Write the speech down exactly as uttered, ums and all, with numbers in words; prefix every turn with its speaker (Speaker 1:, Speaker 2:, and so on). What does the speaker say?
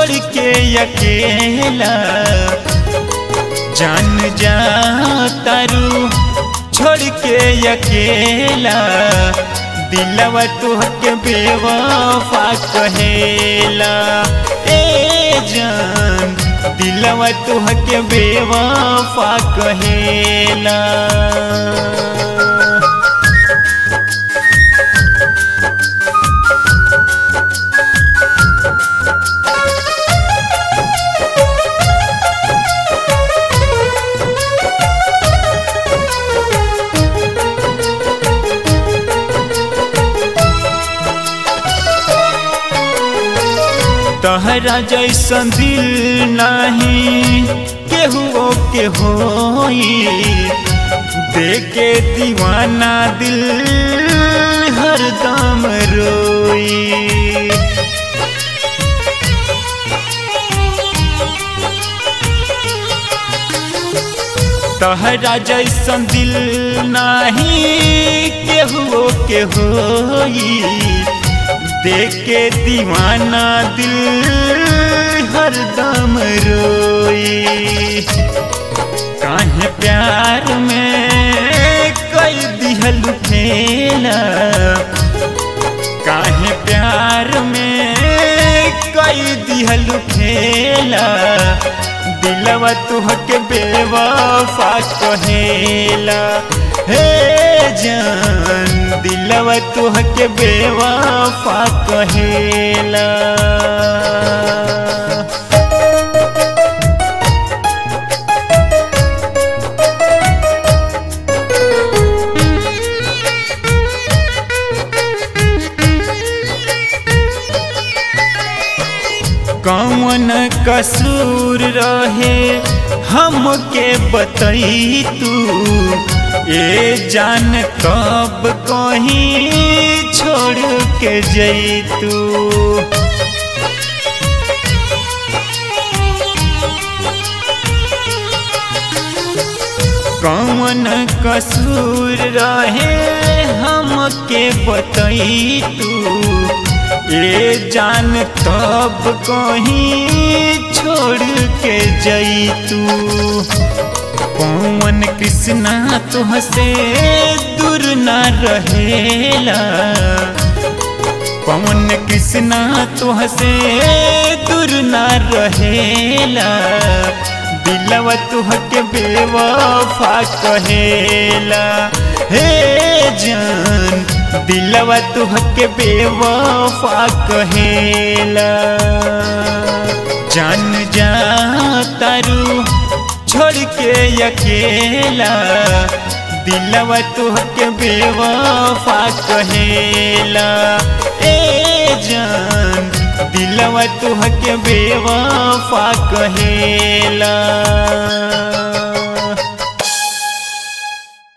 Speaker 1: छोड़ के अकेला जान जा तारू छोड़ के अकेला दिलवा तुहके बेवफा कहेला ए जान दिलवा तुहके बेवफा कहेला। तहरा जैसन दिल नहीं केहू के होई देखे दीवाना दिल हरदम रोई। तहरा जैसन दिल नहीं केहू के होई देखे दीवाना दिल हरदम रोई। काहे प्यार में कई दिहल खेला काहे प्यार में कई दिहल खेला दिलवा तुहके बेवफा कहेला हे जान दिलवा तुहके बेवफा कहेला। कौन कसूर रहे हमके बतई तू ए जान कब कहीं छोड़ के जैतू। कौन कसूर रहे हमके बतई तू ए जान तब कहीं छोड़ के जैतू। पवन कृष्णा तुहसे दूर न रहेला पवन कृष्णा तुहसे दूर न रहेला दिलवा तुहके बेवफा कहेला हे जान दिलवा तुहके बेवफा कहेला। जान जा तारू छोड़ के अकेला दिलवा तुहके बेवफा कहेला ए जान दिलवा तुहके बेवफा कहेला।